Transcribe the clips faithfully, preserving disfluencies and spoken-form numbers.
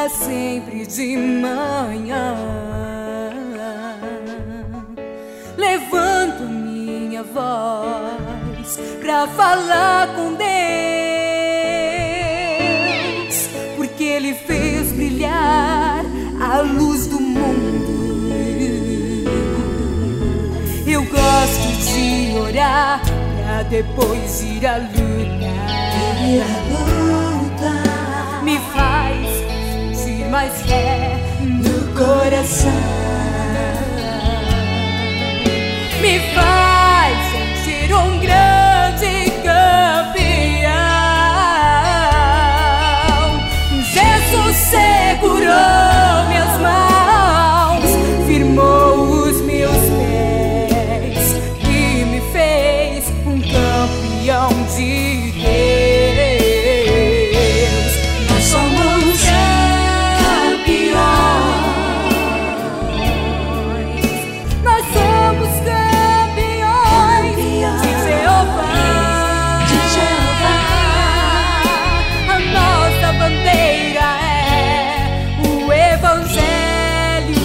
sempre de manhã. Levanto minha voz pra falar com Deus, porque Ele fez brilhar a luz do mundo. Eu gosto de orar pra depois ir à luta. Ir à luta me faz sentir mais fé no coração. Me faz sentir um grande campeão. Jesus segurou minhas mãos, firmou os meus pés e me fez um campeão de Deus. Nós somos campeões. Nós somos campeões de Jeová. de Jeová. A nossa bandeira é o Evangelho.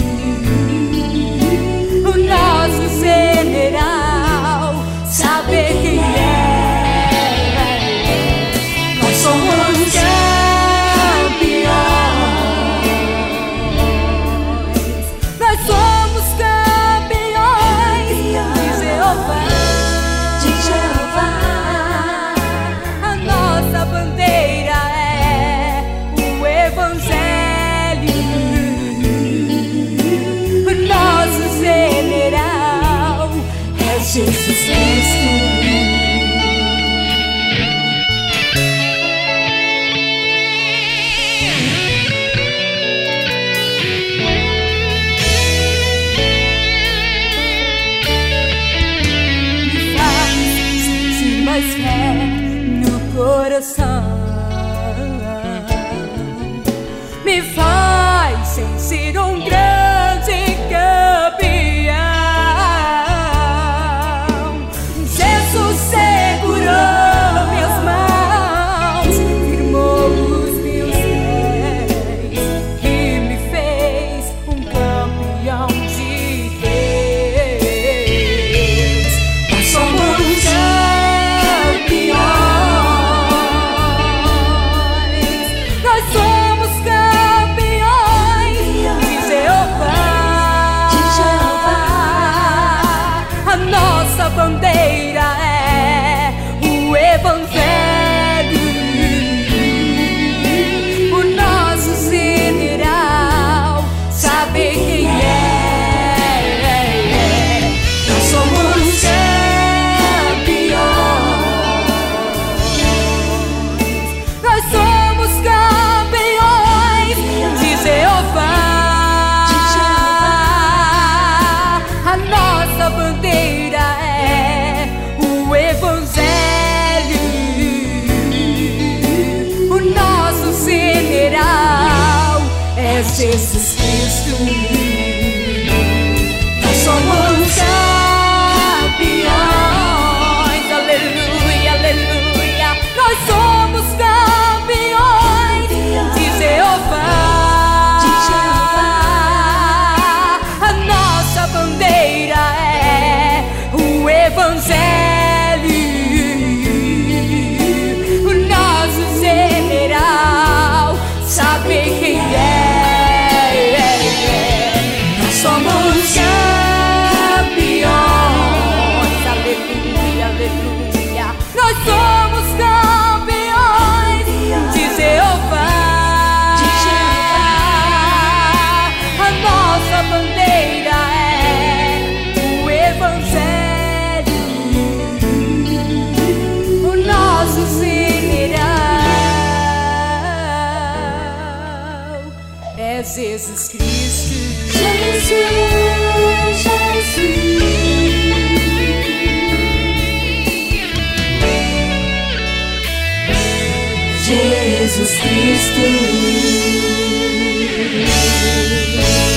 O nosso general saber quem é. Nós somos campeões. Nós somos campeões de Jeová. de Jeová. A nossa bandeira é o Evangelho. O nosso general é Jesus Cristo. Me faz sentir mais fé no coração. Me faz sentir um grande campeão. Jesus segurou minhas mãos, firmou os meus pés e me fez um campeão de Deus. Nós somos campeões. Nós somos campeões de Jeová. de Jeová. A nossa bandeira é o Evangelho. O nosso general sabe quem é. Nós somos campeões. Nós somos campeões de Jeová. de Jeová. A nossa bandeira é o Evangelho. O nosso general é Jesus Cristo. Nós somos campeões. Aleluia, aleluia. Nós somos campeões de Jeová. de Jeová. A nossa bandeira é o Evangelho. O nosso general sabe quem é. Nós somos campeões. Aleluia, aleluia. Nós somos campeões de Jeová. de Jeová. A nossa bandeira é o Evangelho. O nosso general é Jesus Cristo. Jesus, Jesus. Jesus Cristo.